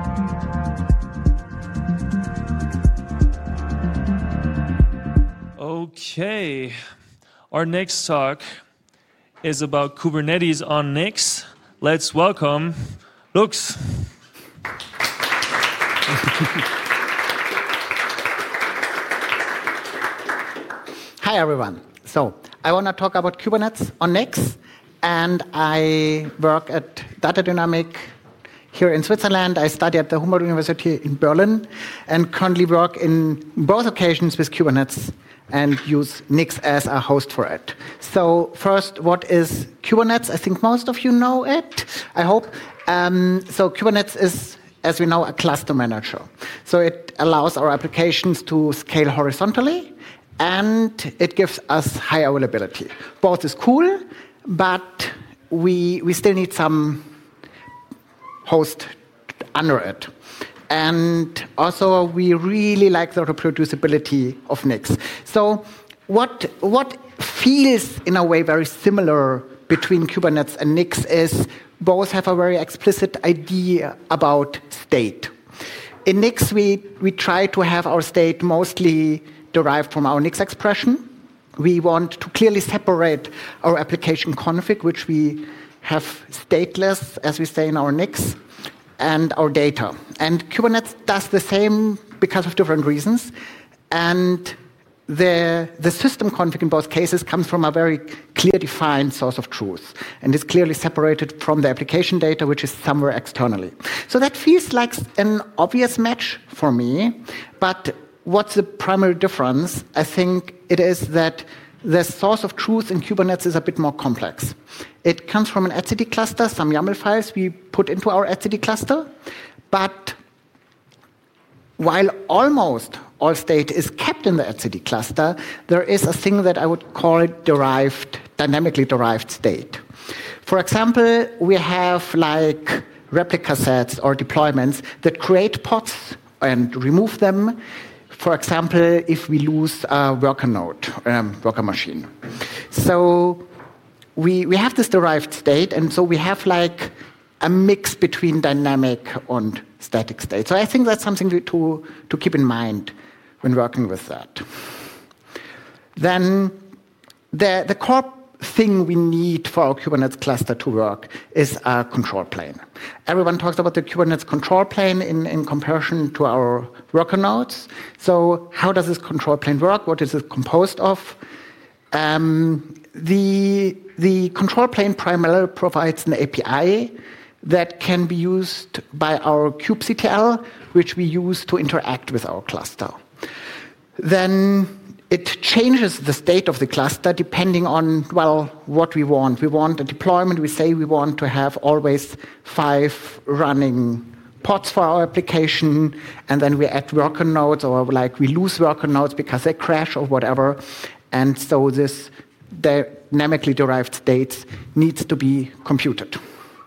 Okay, our next talk is about Kubernetes on Nix. Let's welcome Lux. Hi, everyone. So I want to talk about Kubernetes on Nix, and I work at Data Dynamic here in Switzerland. I study at the Humboldt University in Berlin and currently work in both occasions with Kubernetes and use Nix as a host for it. So first, what is Kubernetes? I think most of you know it, I hope. So Kubernetes is, as we know, a cluster manager. So it allows our applications to scale horizontally, and it gives us high availability. Both is cool, but we still need some host under it. And also, we really like the reproducibility of Nix. So what feels, in a way, very similar between Kubernetes and Nix is both have a very explicit idea about state. In Nix, we try to have our state mostly derived from our Nix expression. We want to clearly separate our application config, which we have stateless, as we say in our Nix, and our data. And Kubernetes does the same because of different reasons. And the system config in both cases comes from a very clear defined source of truth and is clearly separated from the application data, which is somewhere externally. So that feels like an obvious match for me. But what's the primary difference? I think it is that the source of truth in Kubernetes is a bit more complex. It comes from an etcd cluster, some YAML files we put into our etcd cluster. But while almost all state is kept in the etcd cluster, there is a thing that I would call dynamically derived state. For example, we have like replica sets or deployments that create pods and remove them. For example, if we lose a worker node, worker machine. So we have this derived state, and so we have like a mix between dynamic and static state. So I think that's something to keep in mind when working with that. Then the core thing we need for our Kubernetes cluster to work is a control plane. Everyone talks about the Kubernetes control plane in comparison to our worker nodes. So how does this control plane work? What is it composed of? The control plane primarily provides an API that can be used by our kubectl, which we use to interact with our cluster. Then it changes the state of the cluster depending on, well, what we want. We want a deployment. We say we want to have always 5 running pods for our application, and then we add worker nodes, or like we lose worker nodes because they crash or whatever. And so this dynamically derived state needs to be computed.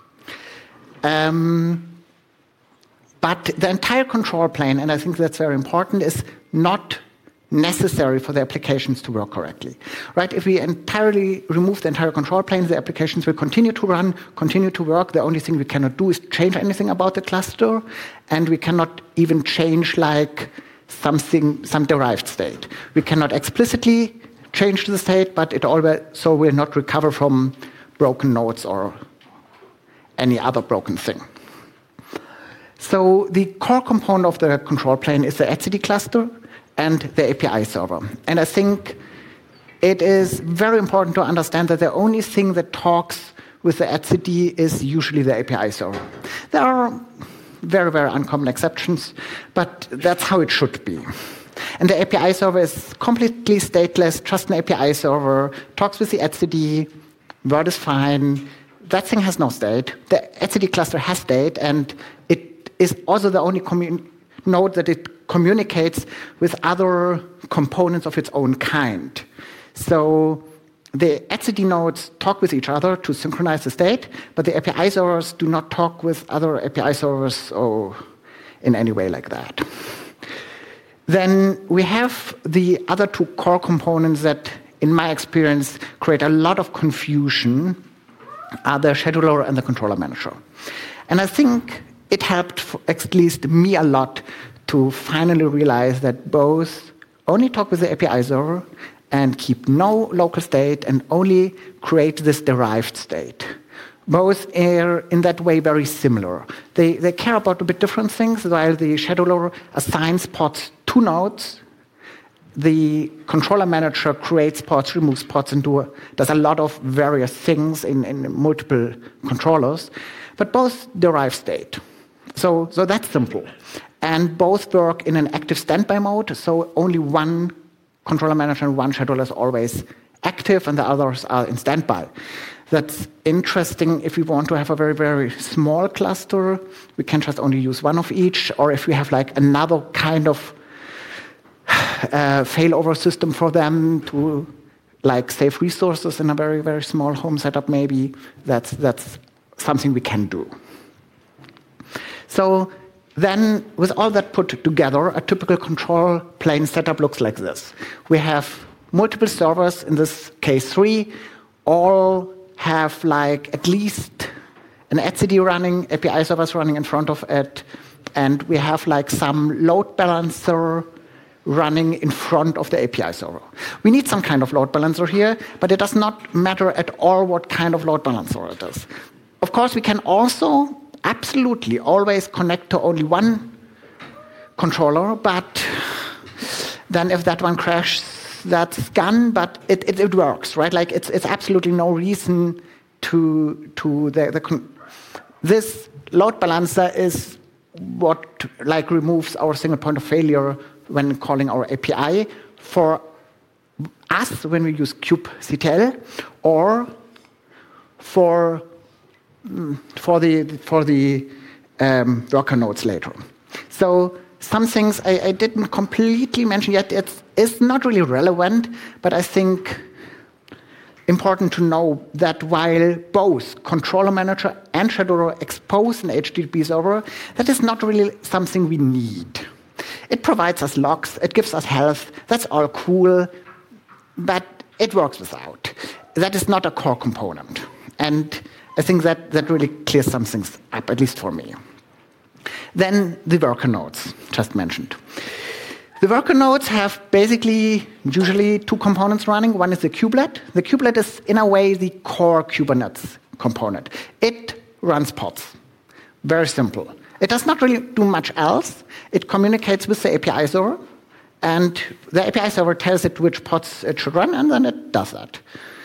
But the entire control plane, and I think that's very important, is not necessary for the applications to work correctly. Right? If we entirely remove the entire control plane, the applications will continue to run, continue to work. The only thing we cannot do is change anything about the cluster, and we cannot even change like some derived state. We cannot explicitly change the state, but it also will not recover from broken nodes or any other broken thing. So the core component of the control plane is the etcd cluster and the API server. And I think it is very important to understand that the only thing that talks with the etcd is usually the API server. There are very, very uncommon exceptions, but that's how it should be. And the API server is completely stateless, just an API server, talks with the etcd, word is fine. That thing has no state. The etcd cluster has state, and it is also the only node that it communicates with other components of its own kind. So the etcd nodes talk with each other to synchronize the state, but the API servers do not talk with other API servers or in any way like that. Then we have the other 2 core components that, in my experience, create a lot of confusion, are the scheduler and the controller manager. And I think it helped at least me a lot to finally realize that both only talk with the API server and keep no local state and only create this derived state. Both are in that way very similar. They care about a bit different things. While the scheduler assigns pods to nodes, the controller manager creates pods, removes pods, and does a lot of various things in multiple controllers. But both derive state. So that's simple. And both work in an active standby mode, so only one controller manager and one scheduler is always active and the others are in standby. That's interesting if we want to have a very, very small cluster. We can just only use one of each, or if we have like another kind of failover system for them to like save resources in a very, very small home setup, maybe that's something we can do. So then, with all that put together, a typical control plane setup looks like this. We have multiple servers, in this case 3, all have like at least an etcd running, API servers running in front of it, and we have like some load balancer running in front of the API server. We need some kind of load balancer here, but it does not matter at all what kind of load balancer it is. Of course, we can also absolutely always connect to only one controller, but then if that one crashes, that's gone, but it works, right? Like it's absolutely no reason to this load balancer is what like removes our single point of failure when calling our API for us when we use kubectl, or for the worker nodes later. So some things I didn't completely mention yet. It's not really relevant, but I think important to know that while both controller manager and scheduler expose an HTTP server, that is not really something we need. It provides us logs, it gives us health, that's all cool, but it works without. That is not a core component. And I think that really clears some things up, at least for me. Then the worker nodes, just mentioned. The worker nodes have basically usually two components running. One is the kubelet. The kubelet is, in a way, the core Kubernetes component. It runs pods. Very simple. It does not really do much else. It communicates with the API server, and the API server tells it which pods it should run, and then it does that.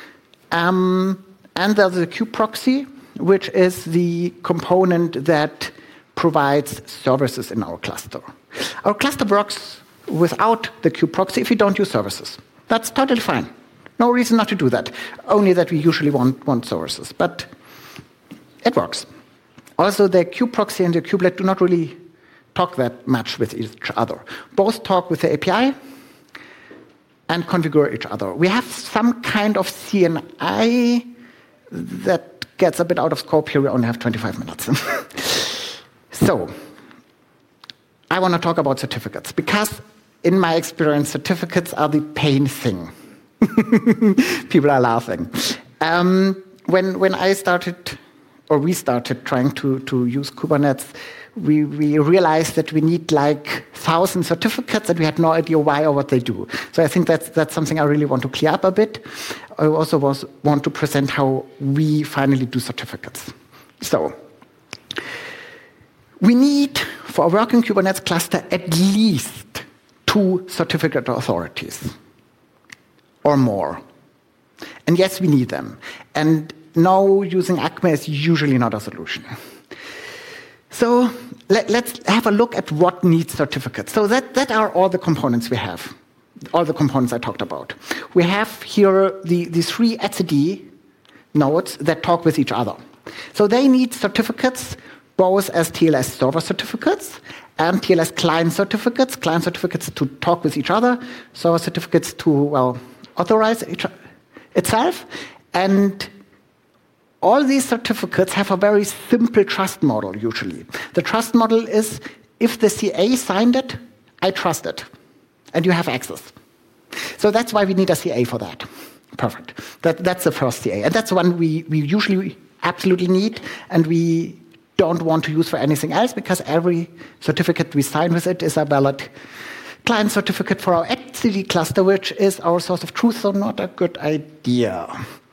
And there's the kubeproxy, which is the component that provides services in our cluster. Our cluster works without the kubeproxy if we don't use services. That's totally fine. No reason not to do that. Only that we usually want services, but it works. Also, the kubeproxy and the kubelet do not really talk that much with each other. Both talk with the API and configure each other. We have some kind of CNI that gets a bit out of scope here. We only have 25 minutes. So, I want to talk about certificates, because in my experience, certificates are the pain thing. People are laughing. When I started, or we started trying to use Kubernetes, we realized that we need like 1,000 certificates and we had no idea why or what they do. So I think that's something I really want to clear up a bit. I also want to present how we finally do certificates. So we need, for a working Kubernetes cluster, at least 2 certificate authorities or more. And yes, we need them. And no, using ACME is usually not a solution. So let's have a look at what needs certificates. So that are all the components we have, all the components I talked about. We have here the 3 etcd nodes that talk with each other. So they need certificates both as TLS server certificates and TLS client certificates to talk with each other, server certificates to, well, authorize itself. And all these certificates have a very simple trust model, usually. The trust model is, if the CA signed it, I trust it, and you have access. So that's why we need a CA for that. Perfect. That's the first CA. And that's one we usually absolutely need, and we don't want to use for anything else, because every certificate we sign with it is a valid client certificate for our etcd cluster, which is our source of truth, so not a good idea.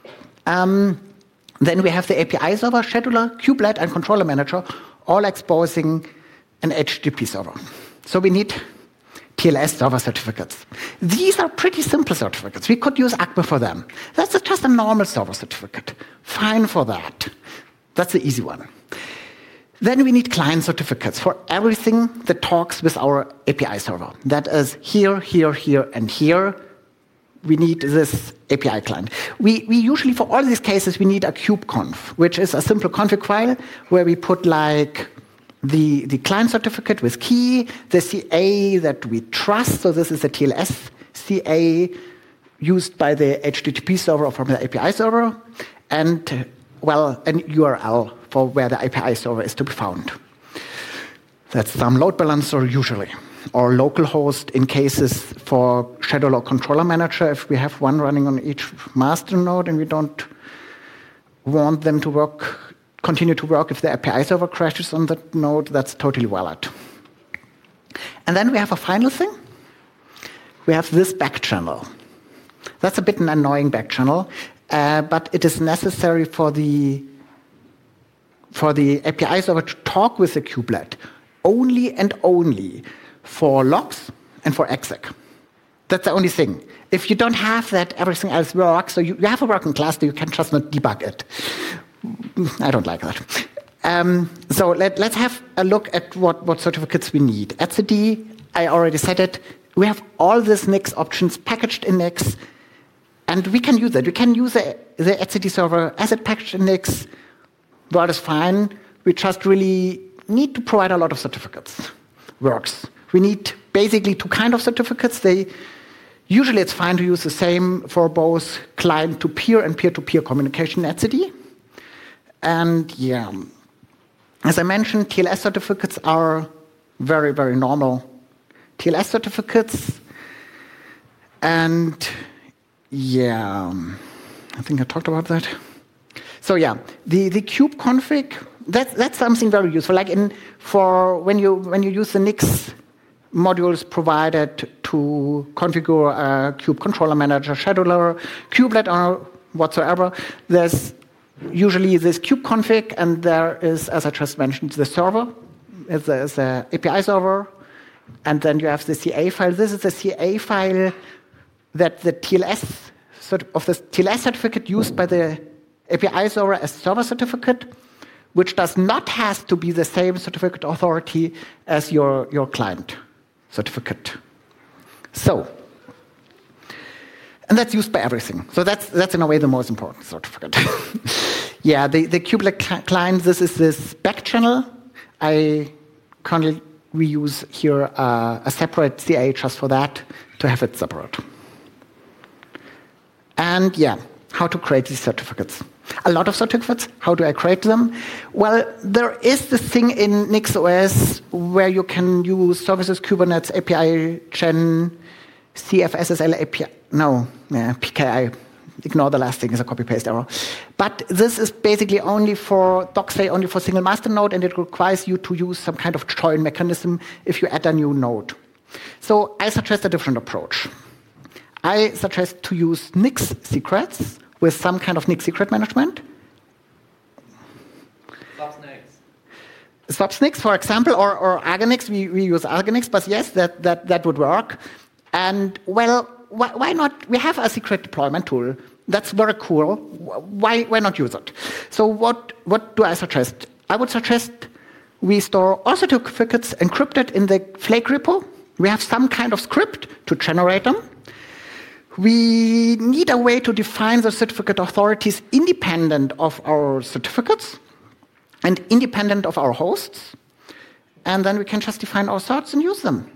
Then we have the API server, scheduler, kubelet, and controller manager, all exposing an HTTP server. So we need TLS server certificates. These are pretty simple certificates. We could use ACME for them. That's just a normal server certificate. Fine for that. That's the easy one. Then we need client certificates for everything that talks with our API server. That is here, here, here, and here. We need this API client. We usually, for all these cases, we need a kubeconf, which is a simple config file where we put like the client certificate with key, the CA that we trust, so this is the TLS CA used by the HTTP server or from the API server, and, well, an URL for where the API server is to be found. That's some load balancer usually, or localhost in cases for scheduler or controller manager if we have one running on each master node and we don't want them to continue to work if the API server crashes on that node. That's totally valid. And then we have a final thing. We have this back channel. That's a bit an annoying back channel, but it is necessary for the API server to talk with the kubelet only and only for logs and for exec. That's the only thing. If you don't have that, everything else works. So you have a working cluster, you can just not debug it. I don't like that. So let's have a look at what certificates we need. etcd, I already said it. We have all these Nix options packaged in Nix, and we can use it. We can use the etcd server as it packaged in Nix. That is fine. We just really need to provide a lot of certificates. Works. We need basically two kinds of certificates. Usually it's fine to use the same for both client-to-peer and peer-to-peer communication in etcd. And yeah, as I mentioned, TLS certificates are very, very normal TLS certificates. And yeah, I think I talked about that. So yeah, the kube config, that's something very useful. Like when you use the Nix modules provided to configure a kube controller manager, scheduler, kubelet, or whatsoever, there's usually this kube config, and there is, as I just mentioned, the server, is the API server, and then you have the CA file. This is the CA file that the TLS certificate used by the API server as server certificate, which does not have to be the same certificate authority as your client certificate. So, and that's used by everything. So that's in a way the most important certificate. Yeah, the kubelet client, this is this back channel. We use here a separate CA just for that, to have it separate. And yeah, how to create these certificates. A lot of certificates. How do I create them? Well, there is this thing in NixOS where you can use services, Kubernetes, API Gen, CFSSL API. No, PKI. Ignore the last thing, it's a copy-paste error. But this is basically only for single master node, and it requires you to use some kind of join mechanism if you add a new node. So I suggest a different approach. I suggest to use Nix secrets with some kind of Nix secret management. Subsnix, for example, or Argonix. We use Argonix, but yes, that would work. And well, why not? We have a secret deployment tool. That's very cool. Why not use it? So what do I suggest? I would suggest we store all certificates encrypted in the Flake repo. We have some kind of script to generate them. We need a way to define the certificate authorities independent of our certificates and independent of our hosts. And then we can just define our certs and use them.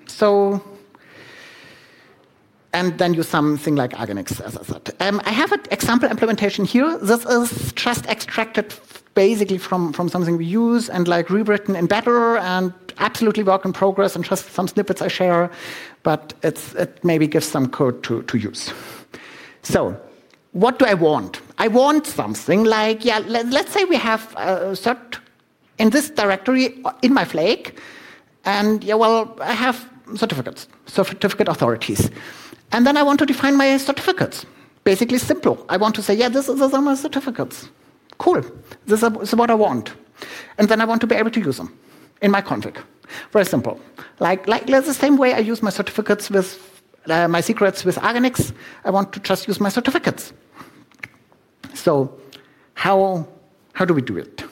And then use something like Argonix, as I said. I have an example implementation here. This is just extracted basically from something we use and like rewritten in Better and absolutely work in progress and just some snippets I share, but it maybe gives some code to use. So what do I want? I want something like, yeah, let's say we have a cert in this directory in my Flake. And I have certificates, certificate authorities. And then I want to define my certificates. Basically simple. I want to say, this is my certificates. Cool. This is what I want. And then I want to be able to use them in my config. Very simple. Like the same way I use my certificates with my secrets with Argonix, I want to just use my certificates. So how do we do it?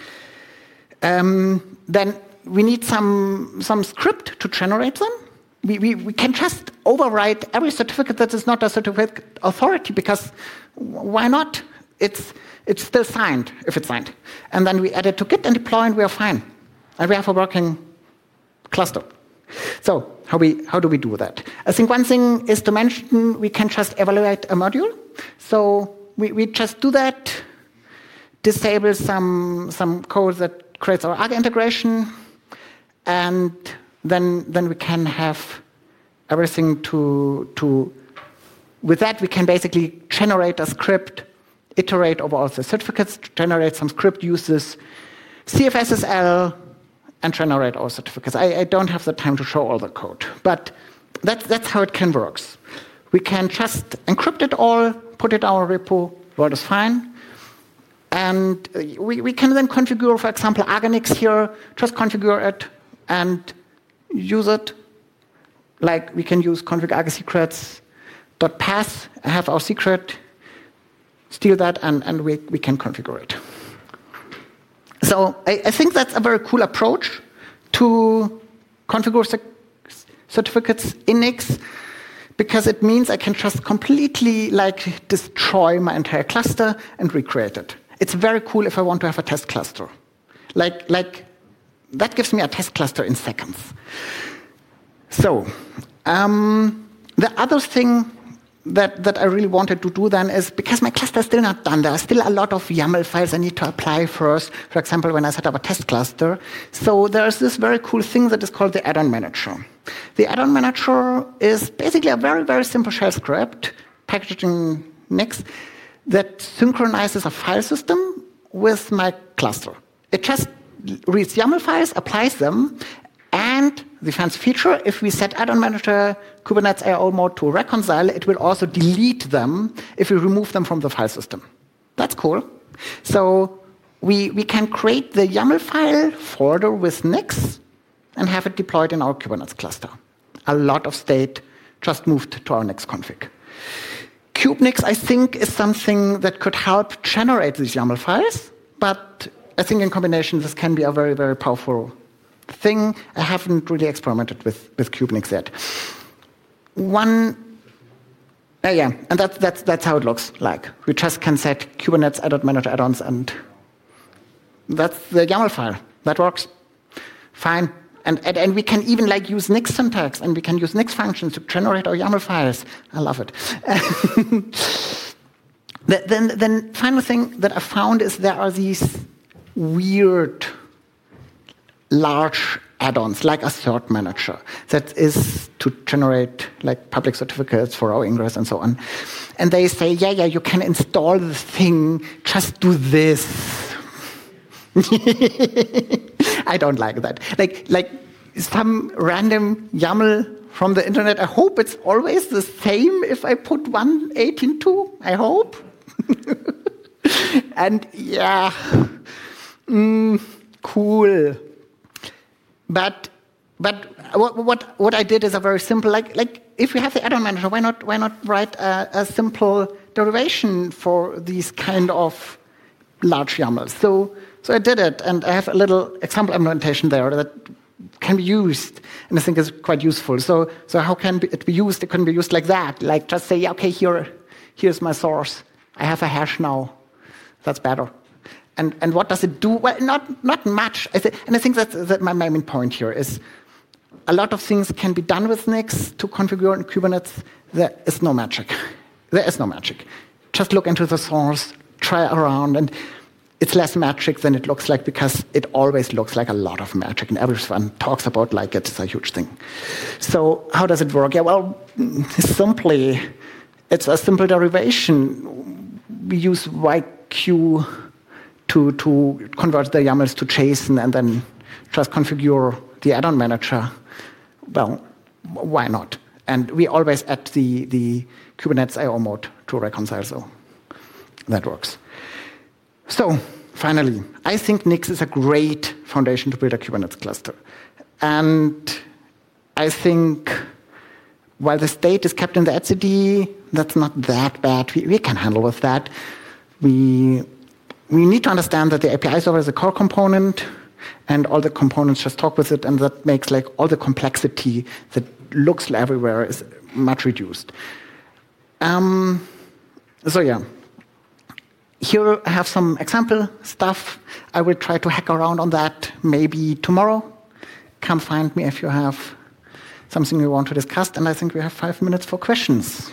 Then we need some script to generate them. We can just overwrite every certificate that is not a certificate authority, because why not? It's still signed if it's signed. And then we add it to Git and deploy, and we are fine. And we have a working cluster. So how do we do that? I think one thing is to mention we can just evaluate a module. So we just do that, disable some code that creates our Argo integration, and then we can have everything to with that we can basically generate a script, iterate over all the certificates, generate some script, uses CFSSL, and generate all certificates. I don't have the time to show all the code, but that's how it can work. We can just encrypt it all, put it in our repo, world is fine. And we can then configure, for example, Argonix here, just configure it and use it. Like we can use config argo secrets.path, have our secret, steal that, and we can configure it. So I think that's a very cool approach to configure certificates in Nix, because it means I can just completely destroy my entire cluster and recreate it. It's very cool if I want to have a test cluster. Like that gives me a test cluster in seconds. So the other thing that I really wanted to do then is, because my cluster is still not done, there are still a lot of YAML files I need to apply first, for example, when I set up a test cluster. So there's this very cool thing that is called the add-on manager. The add-on manager is basically a very, very simple shell script packaged in Nix that synchronizes a file system with my cluster. It just reads YAML files, applies them, and the fancy feature, if we set add-on manager Kubernetes IO mode to reconcile, it will also delete them if we remove them from the file system. That's cool. So we can create the YAML file folder with Nix and have it deployed in our Kubernetes cluster. A lot of state just moved to our Nix config. KubeNix, I think, is something that could help generate these YAML files, but I think in combination this can be a very, very powerful thing. I haven't really experimented with KubeNix yet. And that's how it looks like. We just can set Kubernetes add-on manager add-ons, and that's the YAML file. That works fine. And we can even use Nix syntax, and we can use Nix functions to generate our YAML files. I love it. Then final thing that I found is there are these weird large add-ons, like a cert manager, that is to generate public certificates for our Ingress and so on. And they say, you can install this thing, just do this. I don't like that. Like some random YAML from the internet, I hope it's always the same if I put 1.18.2, I hope. And cool. But what I did is a very simple, like if we have the add-on manager, why not write a simple derivation for these kind of large YAMLs? So I did it, and I have a little example implementation there that can be used, and I think is quite useful. So how can it be used? It can be used like that, like just say, okay, here's my source. I have a hash now. That's better. And what does it do? Well, not much. And I think that my main point here is a lot of things can be done with Nix to configure in Kubernetes. There is no magic. There is no magic. Just look into the source, try around, and it's less magic than it looks like, because it always looks like a lot of magic, and everyone talks about it's a huge thing. So how does it work? Simply, it's a simple derivation. We use YQ to convert the YAMLs to JSON and then just configure the add-on manager, well, why not? And we always add the Kubernetes I/O mode to reconcile, so that works. So finally, I think Nix is a great foundation to build a Kubernetes cluster. And I think while the state is kept in the etcd, that's not that bad. We can handle with that. We need to understand that the API server is a core component, and all the components just talk with it, and that makes like all the complexity that looks everywhere is much reduced. So yeah. Here I have some example stuff. I will try to hack around on that maybe tomorrow. Come find me if you have something you want to discuss, and I think we have 5 minutes for questions.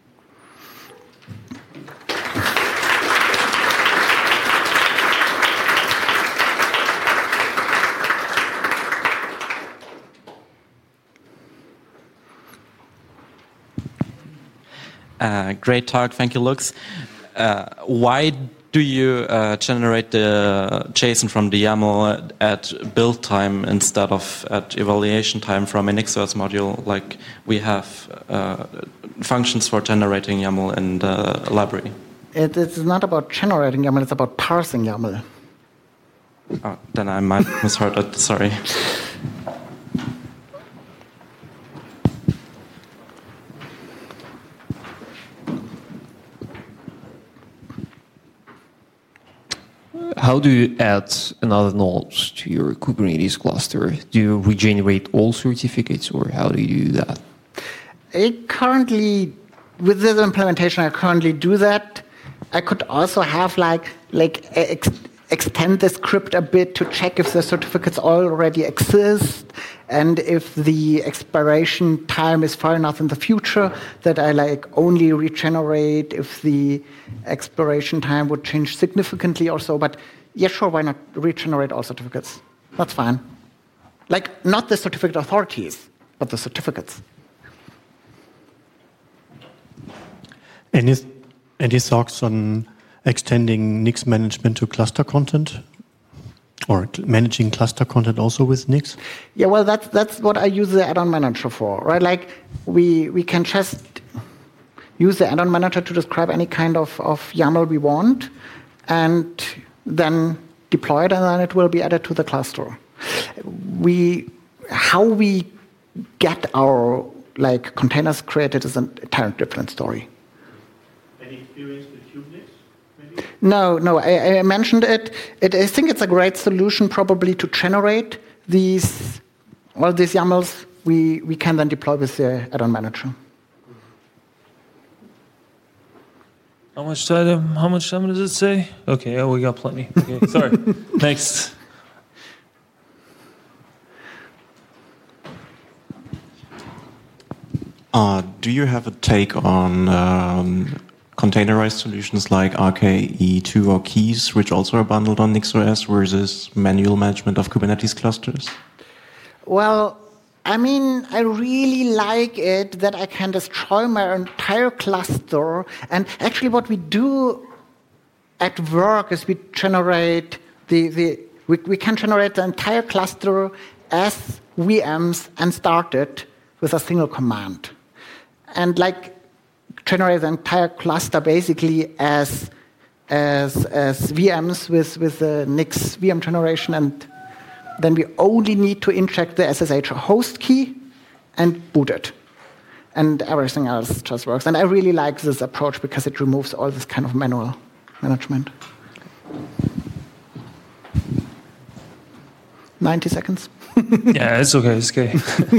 Great talk, thank you, Lux. Why do you generate the JSON from the YAML at build time instead of at evaluation time from a NixOS module? Like we have functions for generating YAML in the library. It's not about generating YAML, it's about parsing YAML. Oh, then I might misheard it, sorry. How do you add another node to your Kubernetes cluster? Do you regenerate all certificates, or how do you do that? Currently, with this implementation, I currently do that. I could also have extend the script a bit to check if the certificates already exist and if the expiration time is far enough in the future that I only regenerate if the expiration time would change significantly or so. But yeah, sure, why not regenerate all certificates? That's fine. Not the certificate authorities, but the certificates. Any thoughts on extending Nix management to cluster content, or managing cluster content also with Nix? Yeah, well, that's what I use the add-on manager for, right? We can just use the add-on manager to describe any kind of YAML we want, and then deploy it, and then it will be added to the cluster. How we get our containers created is an entirely different story. Any experience with Kubenix? Maybe? No, I mentioned it. I think it's a great solution probably to generate all these YAMLs. We can then deploy with the add-on manager. How much time does it say? Okay, we got plenty. Okay, sorry. Next. Do you have a take on containerized solutions like RKE2 or Keys, which also are bundled on NixOS, versus manual management of Kubernetes clusters? Well, I really like it that I can destroy my entire cluster. And actually what we do at work is we generate we can generate the entire cluster as VMs and start it with a single command. And generate the entire cluster basically as VMs with the Nix VM generation, and then we only need to inject the SSH host key and boot it. And everything else just works. And I really like this approach because it removes all this kind of manual management. 90 seconds. Yeah, it's okay. It's okay.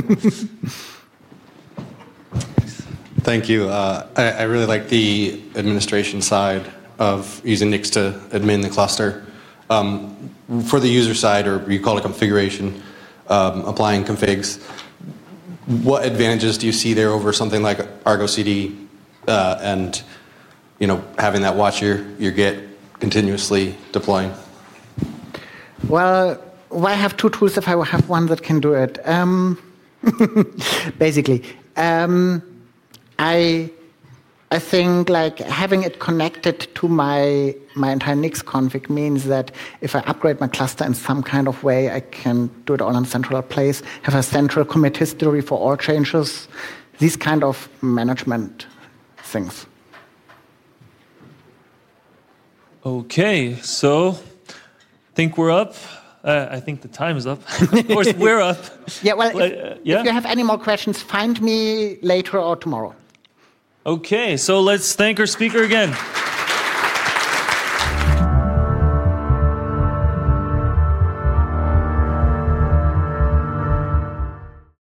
Thank you. I really like the administration side of using Nix to admin the cluster. For the user side, or you call it configuration, applying configs, what advantages do you see there over something like Argo CD and having that watch your Git continuously deploying? Well, I have two tools if I have one that can do it. Basically, I I think like having it connected to my entire Nix config means that if I upgrade my cluster in some kind of way, I can do it all in a central place, have a central commit history for all changes, these kind of management things. Okay, so I think we're up. I think the time is up. Of course, we're up. Yeah, well, yeah? if you have any more questions, find me later or tomorrow. Okay, so let's thank our speaker again.